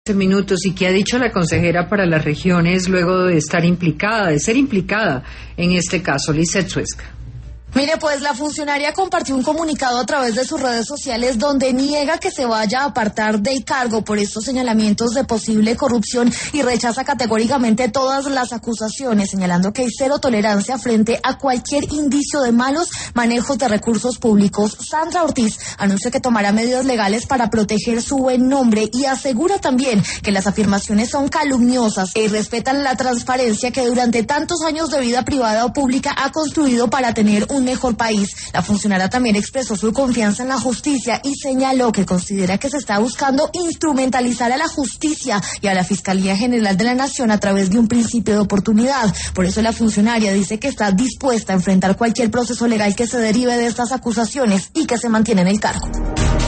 Minutos. ¿Y qué ha dicho la consejera para las regiones luego de ser implicada en este caso? Lizeth Suezca. Mire, pues la funcionaria compartió un comunicado a través de sus redes sociales donde niega que se vaya a apartar del cargo por estos señalamientos de posible corrupción y rechaza categóricamente todas las acusaciones, señalando que hay cero tolerancia frente a cualquier indicio de malos manejos de recursos públicos. Sandra Ortiz anuncia que tomará medidas legales para proteger su buen nombre y asegura también que las afirmaciones son calumniosas y respetan la transparencia que durante tantos años de vida privada o pública ha construido para tener un mejor país. La funcionaria también expresó su confianza en la justicia y señaló que considera que se está buscando instrumentalizar a la justicia y a la Fiscalía General de la Nación a través de un principio de oportunidad. Por eso la funcionaria dice que está dispuesta a enfrentar cualquier proceso legal que se derive de estas acusaciones y que se mantiene en el cargo.